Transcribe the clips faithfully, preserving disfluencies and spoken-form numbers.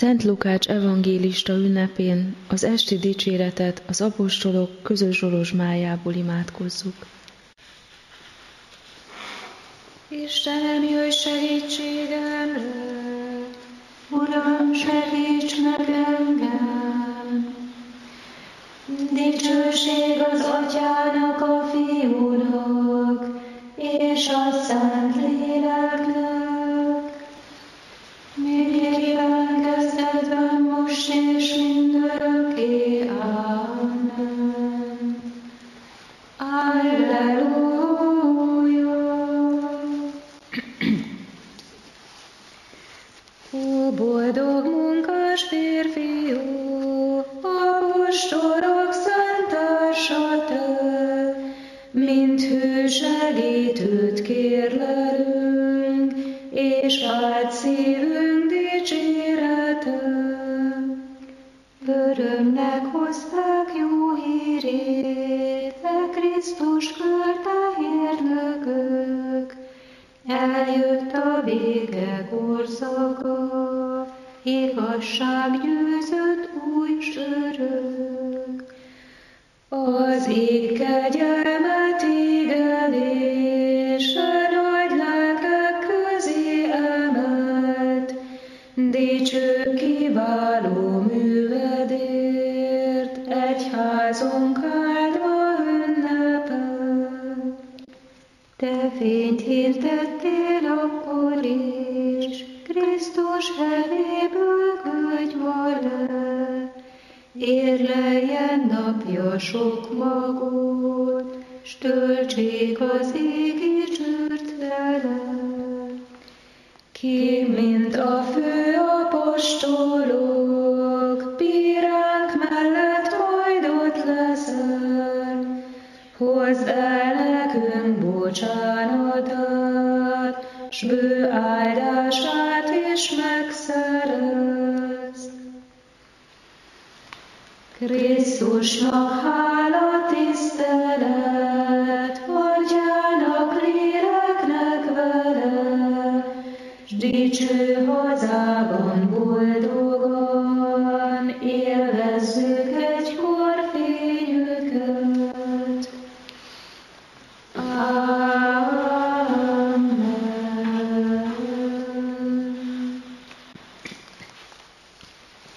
Szent Lukács evangélista ünnepén az esti dicséretet az apostolok közös zsolozsmájából imádkozzuk. Istenem, jöjj segítségemre! Uram, segíts meg engem! Dicsőség az Atyának, a Fiúnak, és a Szent Léleknek, mindjéken kezdetben, most és mindörökké. Amen. Alleluja! Ó, boldog munkás férfiú, apostolok szent társa te, mint hű segítőt kérlelünk, és vált szívünk dicsérete. Örömnek hozták jó hírét, e Krisztus körtehér-nökök, eljött a béke korszaka, igazság győzött új s örök. Az ég kegyelme téged és a nagy lelkek közé emelt, dicső kiváló művedért, egyházunk áldva ünnepel. Te fényt hirdettél akkor is, Krisztus hevéből könyvval le, érleljen napja sok magot, s töltsék az égi csőrt vele. Ki, mint a fő apostolok, bíránk mellett majd ott leszel, hozd el nekünk bocsánatát, s bő áldását is megszerezd. Krisztusnak hála, tisztelet, Atyának, léleknek vele, s dicső hazában boldogan élvezzük egykor fényüket. Amen.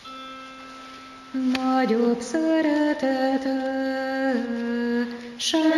Nagyobb szeretete,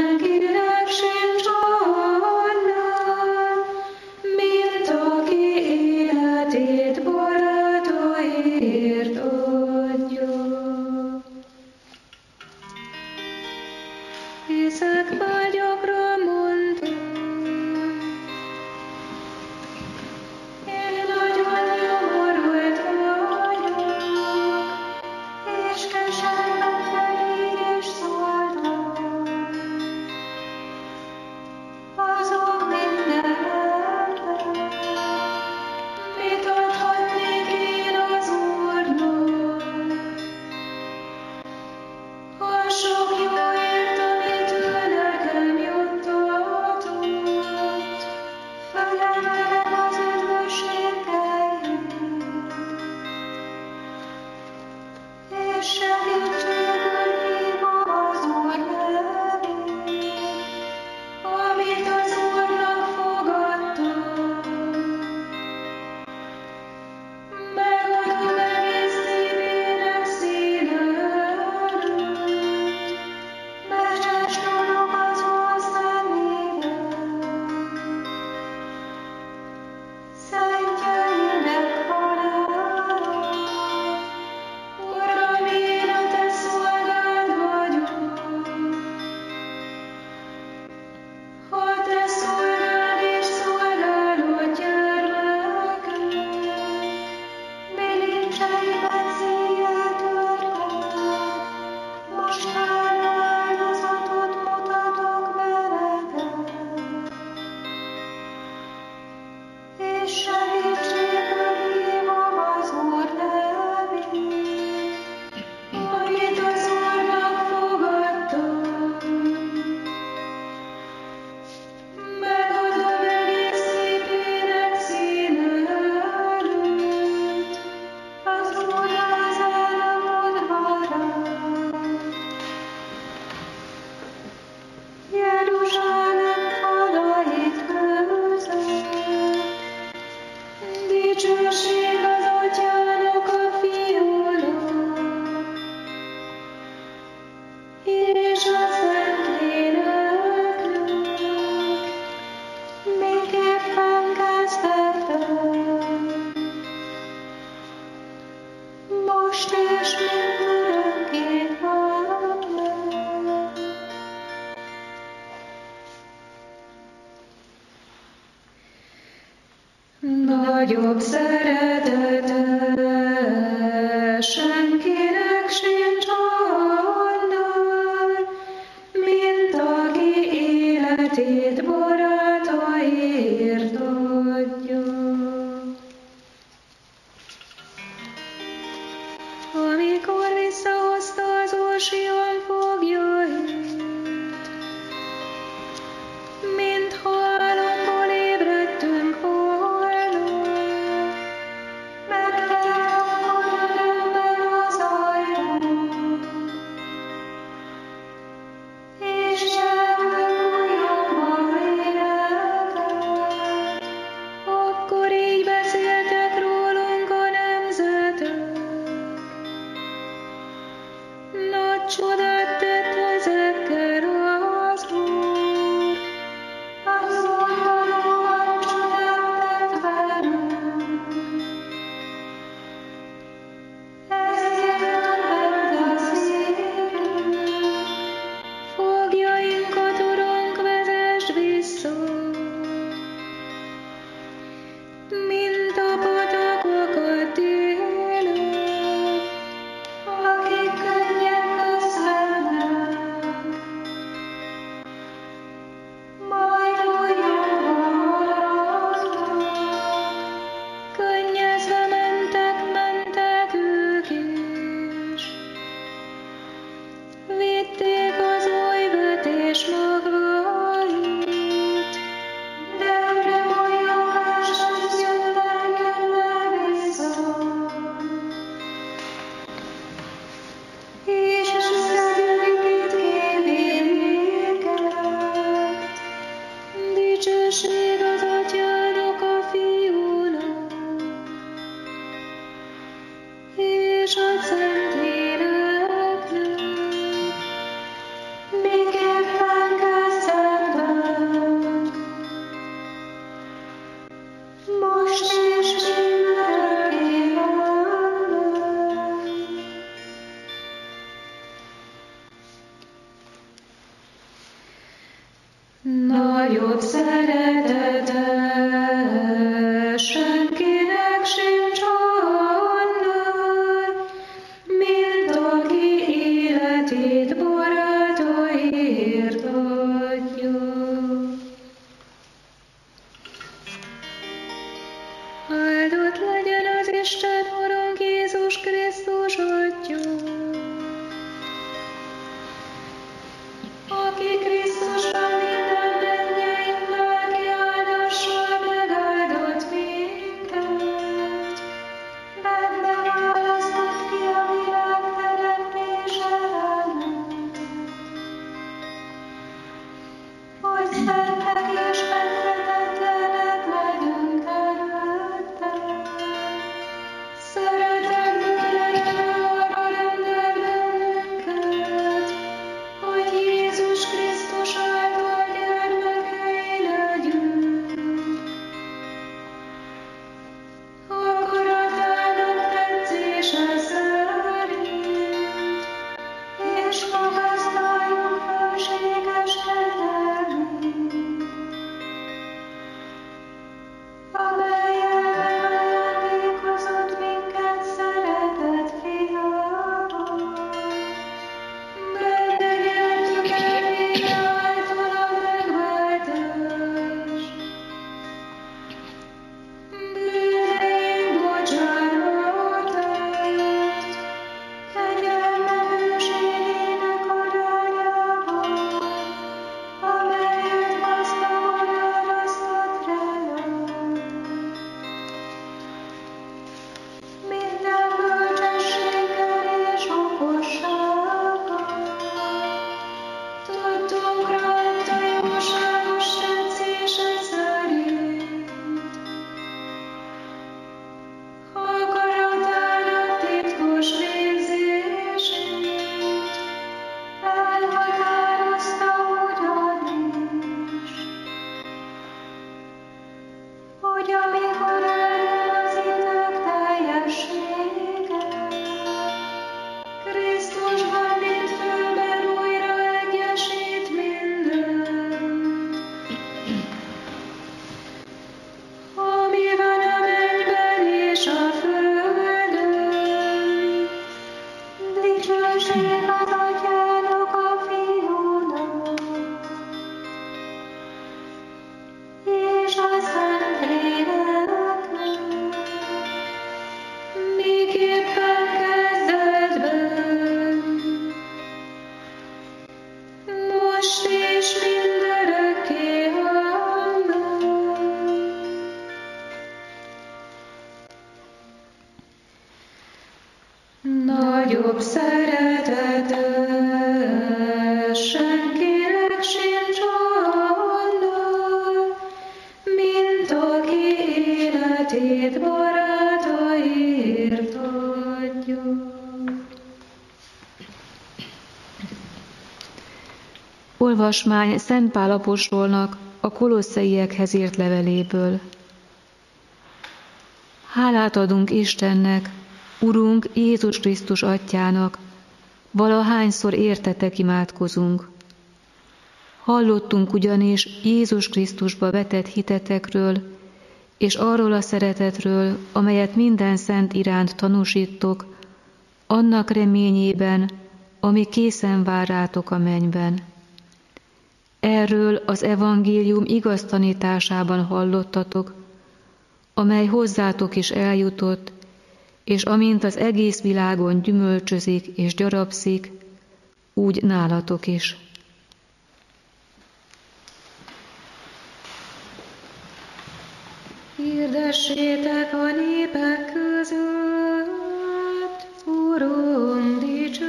Nagyobb szeretete senkinek sincs annál, mint aki életét barátaiért adja. Amikor visszahozta az Orsion foglyait, mint halomból ébredtünk volna, megtalálod örömben az ajtót, és jövök újabba életet. Akkor így beszéltek rólunk a nemzetek. Nagy csodát tett ezekkel az Úr, az oldalon csodát tett velünk. Ezért örvend a szívünk, foglyainkat, Urunk, vezesd vissza, mint a patakokat délőtt, akik könnyek közbennek, majd újabban maradnak. Könnyezve mentek, mentek ők is, vitték az új vetés magvait, de öröm olyan máshoz jönnek, jönnek vissza. És összegyűlik itt képén minket, dicsőség az Atyának, a Fiúnak, és a Szentléleknek, miképpen kezdetben, most és mindörökké. Amen. Nagyobb szeretete senkinek sincs annál, mint aki életét barátaiért adja. Áldott legyen az Isten, Urunk Jézus Krisztus Atya, aki Krisztusban minden mennyei lelki áldásság Olvasmány Szent Pál apostolnak a kolosszaiekhez írt leveléből. Hálát adunk Istennek, Urunk Jézus Krisztus Atyának, valahányszor értetek imádkozunk. Hallottunk ugyanis Jézus Krisztusba vetett hitetekről, és arról a szeretetről, amelyet minden szent iránt tanúsítok, annak reményében, ami készen vár rátok a mennyben. Erről az evangélium igaz tanításában hallottatok, amely hozzátok is eljutott, és amint az egész világon gyümölcsözik és gyarapszik, úgy nálatok is. Hirdessétek a népek között, Uram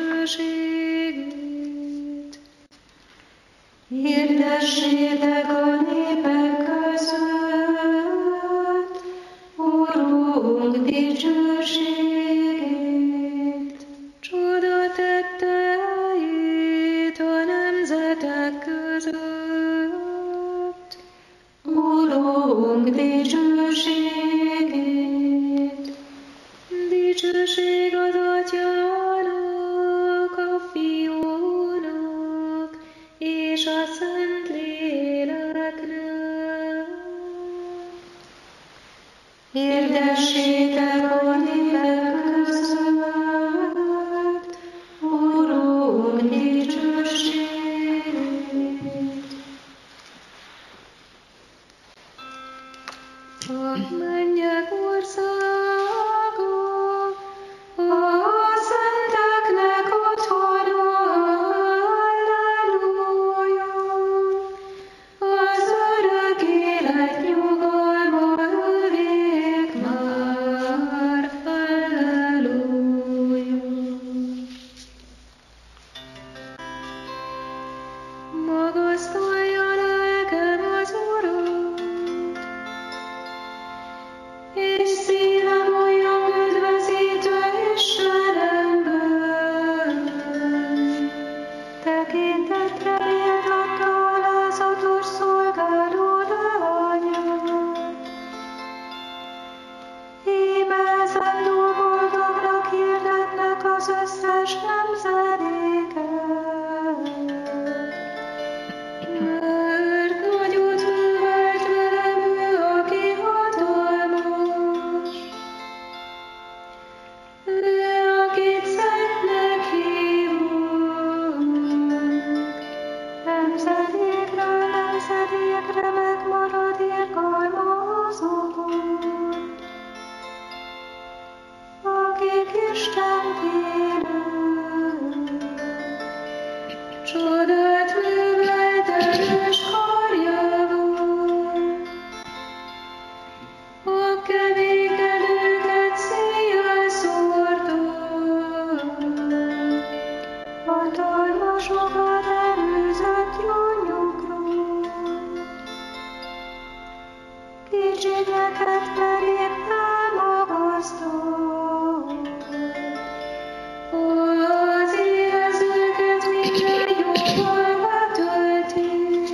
dicsőségét. Hirdessétek a népek között, Urunk dicsőségét. Csoda tetteit a nemzetek között, Urunk dicsőségét. Dicsőség az Atyának, a Fiúnak és a Szentléleknek. Hirdessétek a népek között, Urunk dicsőségét. A mennyek országa, a szenteknek otthona, halleluja. Az örök élet nyugalma övék már, halleluja. Magasztalja lelkem az Urat, és szívem olyan üdvözítő Istenemből. Tekintetre méltatta alázatos szolgálód anyát. Íme ezen boldognak hirdetnek az összes nemzedéken. Mert nagyot művelt velem ő, aki hatalmas. Ő, akit szentnek hívunk. Nemzedékről nemzedékre megmarad irgalma azokon, akik Istent élők. Csodát művelt erős karjával, a kevékedőket széjjel szórta, hatalmasokat előzött jónyukról, kicsinyeket pedig elmagasztott. Az éhezőket minden jóval betölti,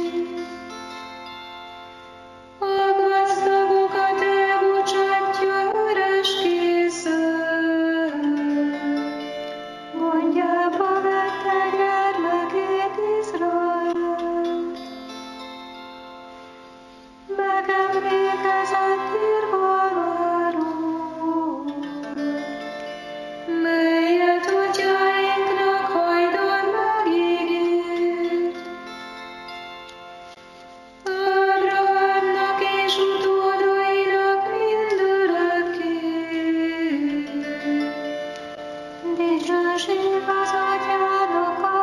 a gazdagokat elbocsátja üres kézzel. Gondjába vette gyermekét Izraelt, megemlékezett irgalmáról, melyet atyáinknak hajdan megígért. Ábrahámnak és utódainak mindörökké. Dicsőség az Atyának, a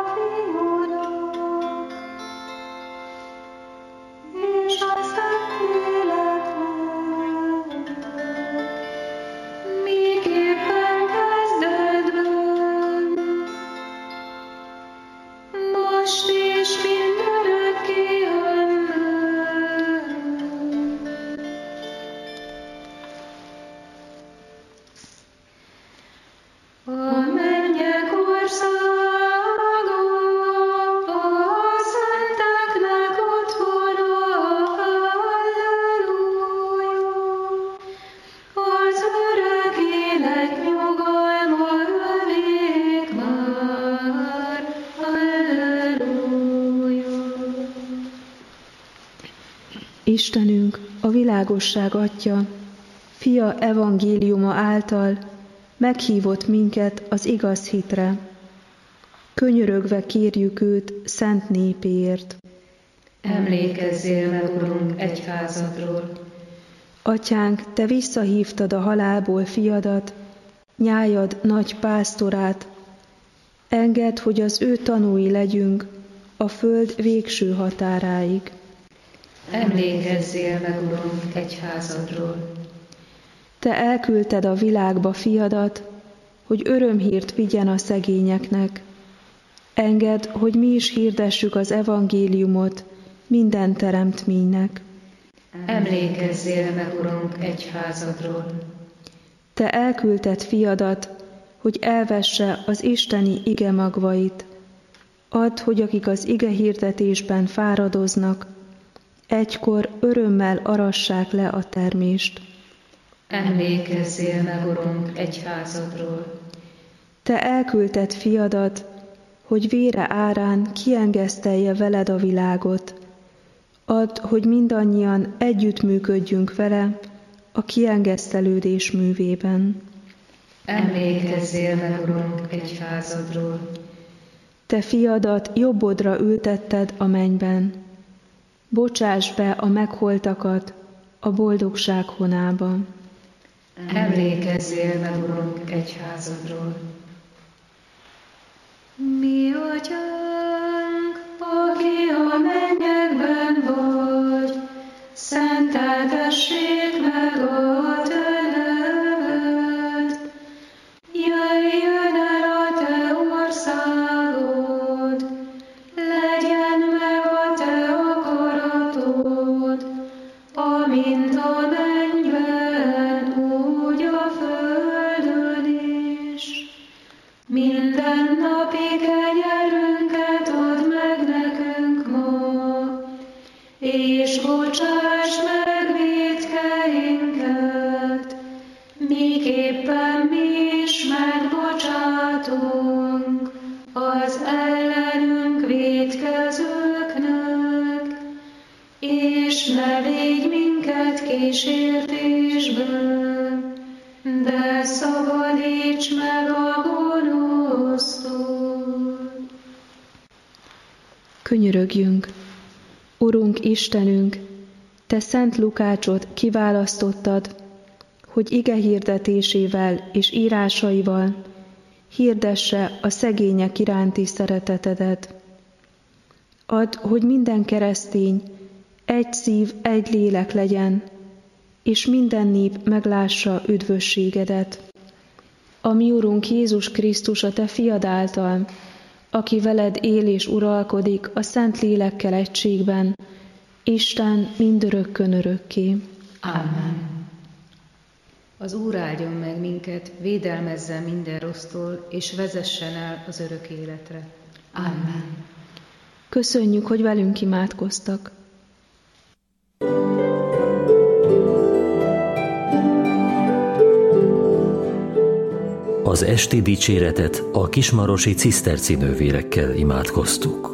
Fiúnak és a Szentléleknek. Istenünk, a világosság Atya, Fia evangéliuma által meghívott minket az igaz hitre. Könyörögve kérjük őt szent népéért. Emlékezzél meg, Urunk, egyházadról. Atyánk, te visszahívtad a halálból fiadat, nyájad nagy pásztorát. Engedd, hogy az ő tanúi legyünk a föld végső határáig. Emlékezzél meg, Urunk, egyházadról. Te elküldted a világba fiadat, hogy örömhírt vigyen a szegényeknek. Engedd, hogy mi is hirdessük az evangéliumot minden teremtménynek. Emlékezzél meg, Urunk, egyházadról. Te elküldted fiadat, hogy elvesse az isteni ige magvait. Add, hogy akik az ige hirdetésben fáradoznak, egykor örömmel arassák le a termést. Emlékezzél meg, Urunk, egyházadról. Te elküldted fiadat, hogy vére árán kiengesztelje veled a világot. Add, hogy mindannyian együttműködjünk vele a kiengesztelődés művében. Emlékezzél meg, Urunk, egyházadról. Te fiadat jobbodra ültetted a mennyben. Bocsáss be a megholtakat a boldogság honába. Emlékezzél meg, Urunk, egyházadról. Mi Atyánk, aki a mennyekben vagy, szenteltessék meg a te neved. Jöjjön el a te országod, legyen meg a te akaratod, amint a mennyben, úgy a földön is. Minden napi kenyerünket add meg nekünk ma, és bocsáss meg vétkeinket, miképpen mi is megbocsátunk az ellenünk vétkezőknek, és ne védj minket kísértésbe, de szabadíts meg a gonosztól. Könyörögjünk! Urunk Istenünk, te Szent Lukácsot kiválasztottad, hogy ige hirdetésével és írásaival hirdesse a szegények iránti szeretetedet. Add, hogy minden keresztény egy szív, egy lélek legyen, és minden nép meglássa üdvösségedet. A mi Urunk Jézus Krisztus a te fiad által, aki veled él és uralkodik a Szent Lélekkel egységben, Isten mindörökkön örökké. Amen. Az Úr áldjon meg minket, védelmezzen minden rossztól, és vezessen el az örök életre. Amen. Köszönjük, hogy velünk imádkoztak. Az esti dicséretet a kismarosi ciszterci nővérekkel imádkoztuk.